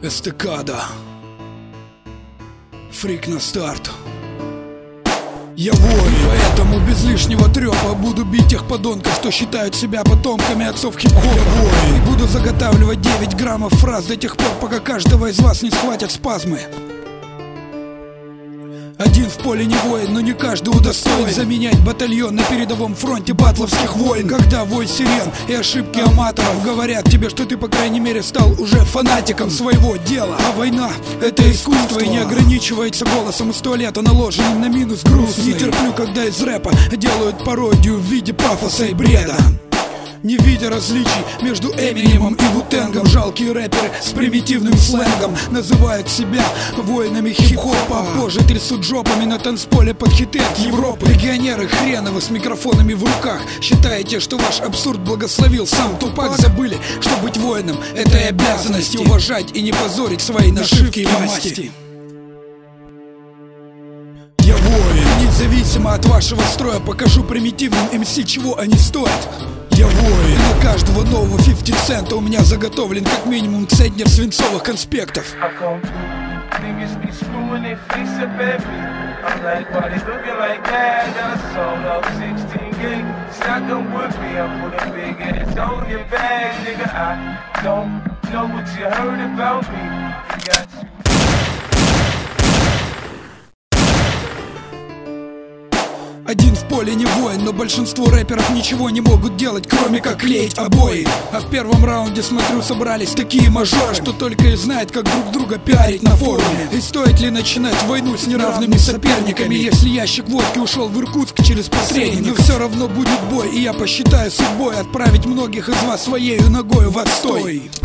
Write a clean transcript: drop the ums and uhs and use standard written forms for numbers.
Эстакада. Фрик на старт. Я воин, поэтому без лишнего трёпа буду бить тех подонков, что считают себя потомками отцов хип-хопа. Я воин, буду заготавливать 9 граммов фраз до тех пор, пока каждого из вас не схватят спазмы. Один в поле не воин, но не каждый удостоен заменять батальон на передовом фронте батловских войн. Когда вой сирен и ошибки аматоров говорят тебе, что ты, по крайней мере, стал уже фанатиком своего дела. А война — это искусство и не ограничивается голосом из туалета, наложенным на минус грустный. Не терплю, когда из рэпа делают пародию в виде пафоса и бреда, не видя различий между Эминемом и Ву-Тенгом. Жалкие рэперы с примитивным сленгом называют себя воинами хип-хопа, а позже трясут жопами на танцполе под хиты от Европы. Легионеры хреновы с микрофонами в руках, считаете, что ваш абсурд благословил сам Тупак? Забыли, что быть воином — это и обязанность, уважать и не позорить свои нашивки и масти. Я воин, независимо от вашего строя, покажу примитивным МС, чего они стоят. Я воин, на каждого нового 50 цента у меня заготовлен как минимум центнер свинцовых конспектов. Один в поле не воин, но большинство рэперов ничего не могут делать, кроме как клеить обои. А в первом раунде, смотрю, собрались такие мажоры, что только и знают, как друг друга пиарить на форуме. И стоит ли начинать войну с неравными соперниками, если ящик водки ушел в Иркутск через посредника? Но все равно будет бой, и я посчитаю судьбой отправить многих из вас своею ногою в отстой.